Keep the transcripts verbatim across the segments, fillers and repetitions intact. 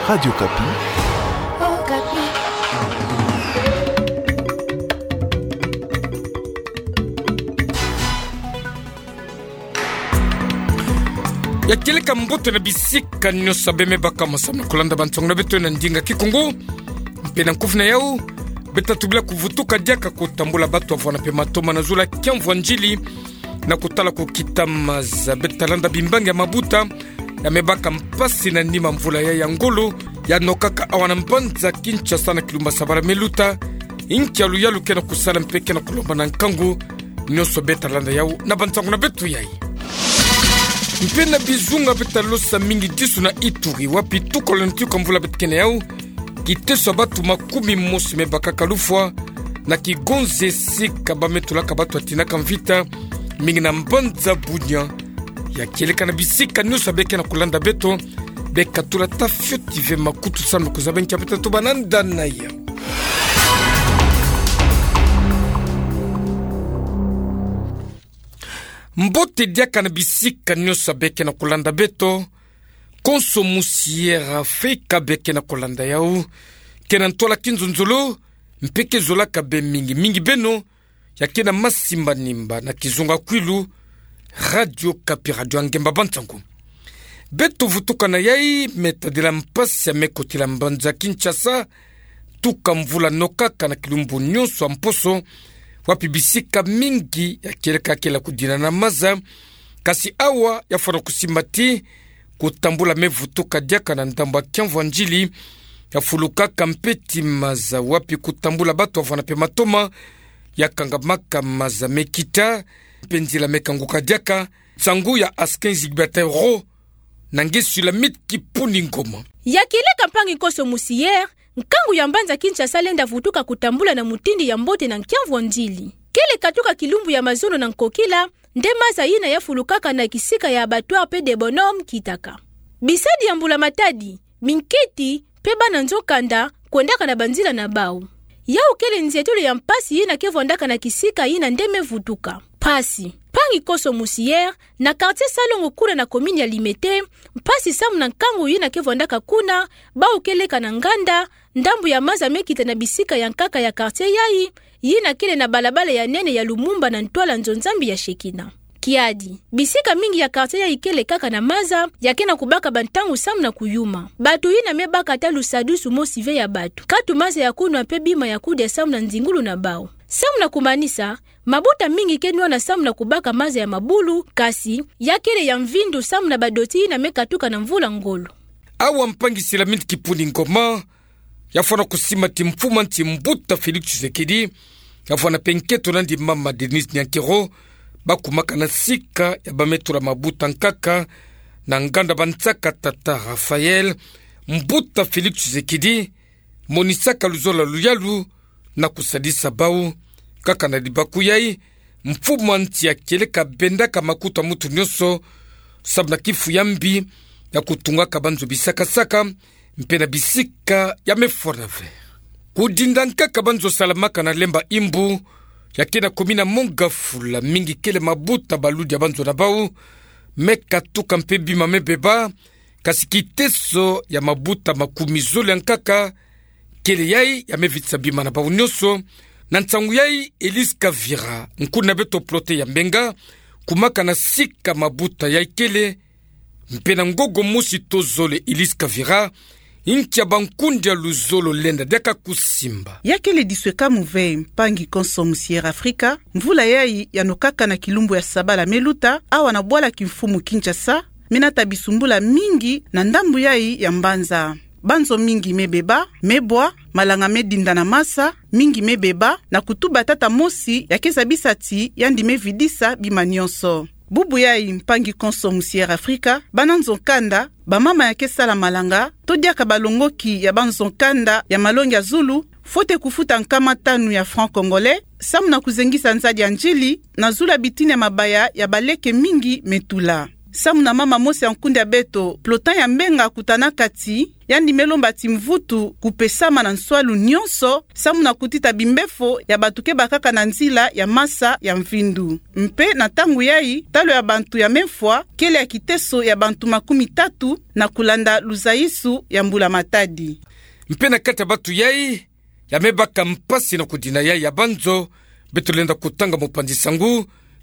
Radio Kapi. Oh, Kapi. Ya kile kambote na bisika nyosa beme baka masama kulanda bantonga beto na ndinga kikungu mpena nkufuna yau beta tubila kuvutuka diaka kutambula batu avwana pe matoma na zula kiamvu njili na kutala kukitamaza beta landa bimbangi ya mabuta ya mebaka mpasi na nima mvula ya yangolo ya nokaka awana mbanza kincha sana kilumba sabara meluta inki alu yalu kena kusala mpeke na kulomba na nkangu nyoso beta landa yau na bantangu na betu yai mpena bizunga beta losa mingi disu na Ituri wapi tuko lentiu kamvula betkene yau kiteso batu makumi mosi mebaka kalufwa na kigonze sika bametulaka batu atinaka mvita mingi na mbanza bunya ya kieleka na bisika nyusa beke na kulanda beto beka tula tafyotive makutu sana kuzabenki ya beta tubananda na ya mbote diaka na bisika nyusa beke na kulanda beto konso musiera feka beke na kolanda yau kena ntola kinzunzulu mpeke zola kabe mingi mingi beno ya kena masimba nimba na kizunga kwilu Radio Kapi Radio Angemba Bantangu beto vutuka na yai meta de la mpasi ya mekoti la mbanza Kinshasa tuka mvula nokaka na kilumbu nyonso wa mposo wapi bisika mingi ya kieleka kela kudina na maza kasi awa ya fana kusimati kutambula mevutuka diaka na ndamba kiamvu njili ya fuluka kampeti maza wapi kutambula batu avana pe matoma ya kangamaka maza mekita penzila mekanguka diaka sangu ya askenzi gbatero nangesu la mit kipuni ngoma ya kile kampangi koso musier nkangu ya mbanza Kinshasa lenda vutuka kutambula na mutindi ya mbote na kiamvu njili kile katuka kilumbu ya mazono na nkokila ndema ina ya fulukaka na kisika ya abattoir pe de bonhomme kitaka. Bisadi ya mbula matadi, minketi, pe bana nzokanda, kwendaka na banzila na bau. Yau kele nzietolo ya mpasi yina kevondaka na kisika yina ndeme vutuka. Pasi, pangi koso musier, na quartier salongo kuna na komini ya Limete, mpasi samu na nkangu yina kevondaka kuna, bau keleka na nganda, ndambu ya maza mekita na bisika ya nkaka ya quartier yai, yina kele na balabala ya nene ya Lumumba na ntwala nzonzambi ya Shekina. Kiadi, bisika mingi ya quartier ya ikele kaka na maza, yakena kubaka bantangu samu na kuyuma. Batu yina mebaka talu sadusu mosive ya batu. Katu maza ya kunu ape bima ya kudia samu na nzingulu na bao. Samu na kumanisa, mabuta mingi kenwa na samu na kubaka maza ya mabulu, kasi, yakele ya mvindu samu na badoti yina mekatuka na mvula ngolo. Awa mpangi silamiti kipuni ngoma, yafana kusima timfuma ntimbuta Felix Tshisekedi, yafana penketo nandi mama Denise Nyankero, bakumaka na sika ya bametura mabuta nkaka na nganda bantsaka tata Rafael mbuta Felix Tshisekedi monisaka luzola luyalu na kusadisa bau kaka na libaku yai mfumu nti ya keleka bendaka makuta mutu nyoso sabna kifu yambi ya kutungaka banzo bisaka saka mpena bisika ya meforave kudinda nkaka banzo salamaka na lemba imbu yakena komina mongafula mingi kele mabuta baludi ya banzo na bau meka tuka mpebi mamebeba kasi kiteso ya mabuta makumizole nkaka kele yai ya mevitsa bima na bau nyoso na ntangu yai Elise Kavira nkuna beto plote ya mbenga kumaka na sika mabuta yai kele mpena ngogo musi tozole Elise Kavira inkia bankundi ya luzolo lenda deka kusimba. Yakele disweka muve mpangi konso musier Afrika, mvula yai yanokaka na kilumbu ya sabala meluta, awa na bwala kimfumu Kinshasa, minata bisumbula mingi na ndambu yai ya mbanza. Banzo mingi mebeba, mebwa, malanga medinda na masa, mingi mebeba, na kutuba tata mosi ya keza bisati yandi mevidisa bimanyonso. Bubu yai mpangi konso musier Afrika, bananzokanda, bamama ya kesala malanga, todiaka balongoki ya banzokanda ya malongi ya Zulu, fote kufuta nkama tanu ya franc congolais, samu na kuzengisa nzadi ya njili, na zula bitine mabaya ya baleke mingi metula. samu na mama mosi ya nkundi ya beto plotan ya mbenga akutana kati yandi melomba ti mvutu kupesama na nswalu nyonso samu na kutita bimbefo ya batuke bakaka na nzila ya masa ya mvindu mpe na tangu yai talo ya bantu ya mefwa kele ya kiteso ya bantu makumi tatu na kulanda luzaisu ya mbula matadi mpe na kati ya batu yai ya mebaka mpasi na kudina yai ya banzo betulenda kutanga mopanzi sangu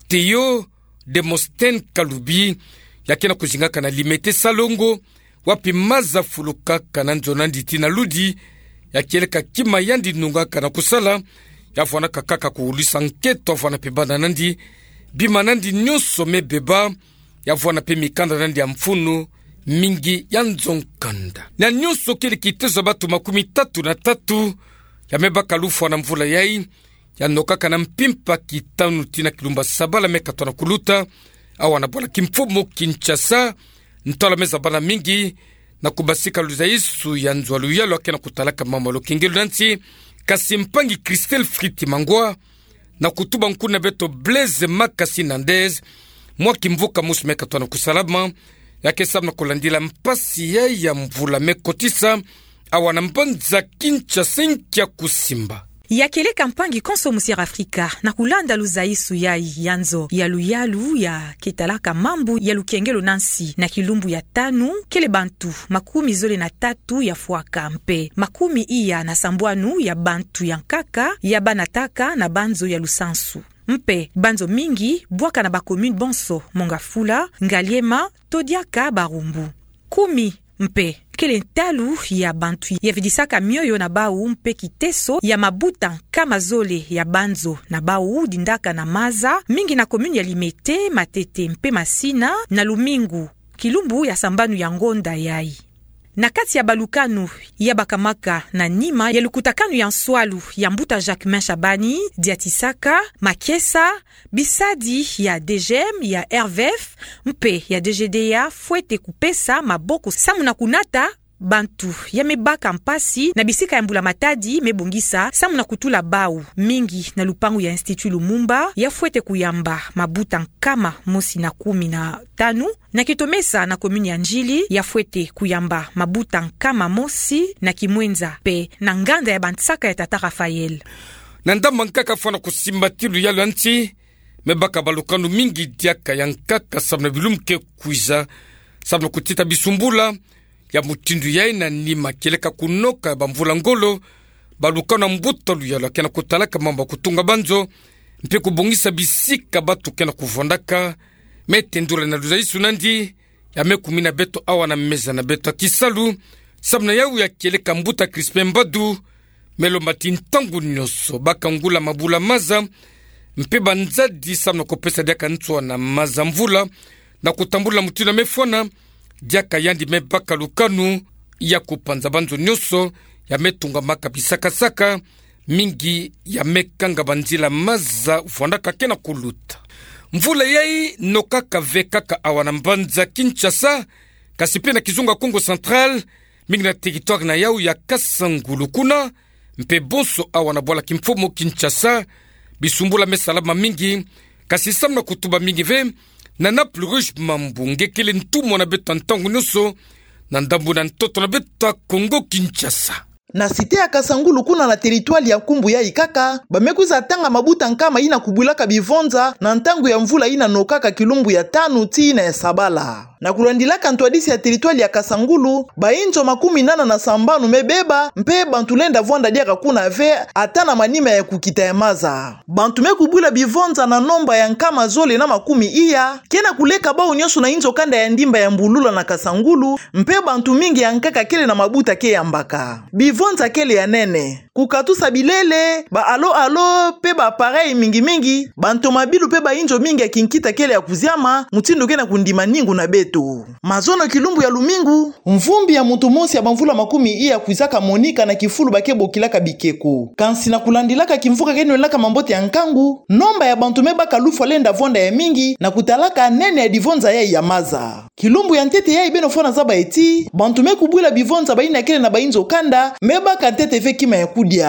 Teo Demosten Kalubi yakena kuzingaka na Limete Salongo wapi maza fulukaka na nzonandi tina ludi yakieleka kima yandi nungaka na kusala yafwana kakaka kuulisa nketo afwana pebana nandi bima nandi nyoso mebeba yafwana pe mikanda nandi ya mfunu mingi ya nzonkanda na nyoso kele kitezo batu makumi tatu na tatu yamebaka lufu na mvula yai yanokaka na mpimpa kitanu tina kilumba sabala meka na kuluta awana bola kimfumo Kinshasa ntala meza bana mingi na kubasika luzaisu ya nzwalu yalo akena kutalaka mama lokingelu nanti kasimpangi Christelle Friti Mangwa na kutuba nkuna beto Blaise Makasi Nandez mwa kimvuka musu meka na kusalama yake sabna kulandila mpasi ya ya mvula mekotisa awana mbanza Kinshasa nkia kusimba yakele kampangi konso musier Afrika na kulanda luzaisu ya yanzo ya luyalu ya ketalaka mambu ya lukengelo nansi na kilumbu ya tanu kele bantu makumi zole na tatu ya fuaka mpe makumi iya na sambwanu ya bantu ya nkaka ya banataka na banzo ya lusansu mpe banzo mingi bwaka na bakomune bonso Mongafula Ngaliema Todiaka Barumbu kumi mpe kele ntalu ya bantu ya vidisaka mioyo na bau mpe kiteso ya mabuta kama zole ya banzo na bau dindaka na maza mingi na komune ya Limete Matete mpe Masina na Lumingu kilumbu ya sambanu ya ngonda yai na kati ya balukanu ya bakamaka na nima ya lukutakanu ya nswalu ya mbuta Jacquemain Shabani Diatisaka Makesa bisadi ya D G M ya R V F mpe ya D G D A fuete kupesa maboko samu na kunata bantu ya mebaka mpasi na bisika ya mbula matadi mebongisa samu na kutula bau mingi na lupangu ya Institut Lumumba ya fuete kuyamba mabuta nkama mosi na kumi na tanu na kitomesa na komuni ya Njili ya fuete kuyamba mabuta nkama mosi na kimwenza pe na nganda ya bantsaka ya Tata Rafael na ndamba nkaka fwana kusimbatilu yalo anti mebaka balukanu mingi diaka ya nkaka sabna bilumke kuiza sabna kutita bisumbula ya mutindu yai na nima keleka kunoka bamvula ngolo balukana mbuto luyalo kena kutalaka mamba kutunga banzo mpe kubongisa bisika batu kena kuvondaka metendula na luzaisu nandi ya mekumina beto awa na meza na beto kisalu sabna yau ya keleka mbuta Crispin Mbadu melo matintangu nyoso baka ngula mabula maza mpe banzadi sabna kopesa diaka ntswa na maza mvula na kutambula mutina mefona diaka yandi mebaka lukanu ya kupanza banzo nyoso ya metunga maka bisaka saka mingi ya mekanga banzila maza ufondaka kena kuluta mvula yai nokaka vekaka awana mbanza Kinshasa kasipe na kizunga Kongo Central mingi na territoire na yau ya Kasangulu kuna mpe bonso awana bola kimfumo Kinshasa bisumbula mesalama mingi kasi samna kutuba mingi ve na Naples Rouge mambunge kele ntumo na beta ntangu nyoso na ndambu na ntoto na beta Kongo Kinshasa na site ya Kasangulu kuna na teritwali ya kumbu ya ikaka bamekuza tanga mabuta nkama ina kubulaka bivonza na ntangu ya mvula ina nokaka kilumbu ya tanu tina ya sabala na kulandilaka ntwadisi ya teritwali ya Kasangulu bainzo makumi nana na sambanu mebeba mpe bantulenda vwanda diaka kuna ve atana manima ya kukita ya maza bantu mekubula bivonza na nomba ya nkama zole na makumi iya kena kuleka bao nyoso na inzo kanda ya ndimba ya mbulula na Kasangulu mpe bantu mingi ya nkaka kele na mabuta ke ya mbaka bivonza kele ya nene kukatusa bilele ba alo alo pe ba parei mingi mingi bantu mabilu pe ba injo mingi ya kinkita kele ya kuziama mutindo kena kundima ningu na betu mazono kilumbu ya Lumingu mvumbi ya mutu mosi ya bamvula makumi iya kuizaka Monika na kifulu bakebo kilaka bikeko kansi na kulandilaka kimvuka keno laka mambote ya nkangu nomba ya bantu mebaka lufu lenda vonda ya mingi na kutalaka nene ya divonza ya ya maza kilumbu ya ntete ya ibeno fona zaba eti bantu mekubwila bivonza baina kele na bainzo kanda mebaka ntete fe kima ya kudia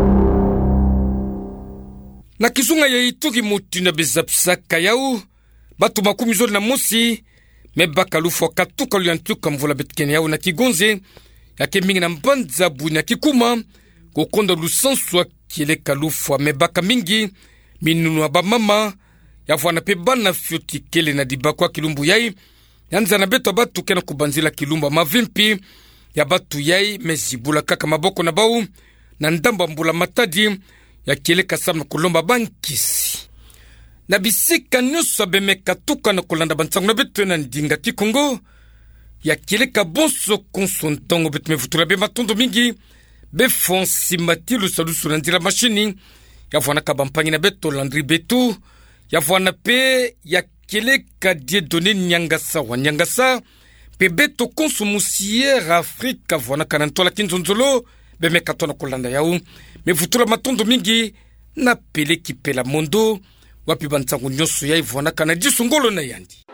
na kizunga ya ituki mutu na bezapsaka yau batu makumi zoli na mosi mebaka lufu katuka luyantuka mvula betkene yao na kigonze yake mingi na mbanza buni ya kikuma kukonda lusanswa kieleka lufu mebaka mingi minunu wa bamama yafwana pe bana fioti kele na dibakwa kilumbu yai yanza na beto batu kena kubanzila kilumbu mavimpi ya batu yai mezibula kaka maboko na bau na ndamba mbula matadi ya kieleka samna kulomba bankisi na bisika nyuso bemeka tuka na kulanda bansangu na betu na ndinga kikongo ya kieleka bonso konsontongo betu mefutura be matondo mingi befonsi matilu salusu na ndila machini ya fwana kabampangi na beto landri betu ya fwana pe ya kieleka die doni nyangasa wa nyangasa pe beto konsumusiere Afrika fwana kanantola kinzonzolo bemeka tona kulanda yau mefutura matondo mingi na pele kipela mondo wapi bansangu nyoso ya ivwana kana jisungolo na yandi.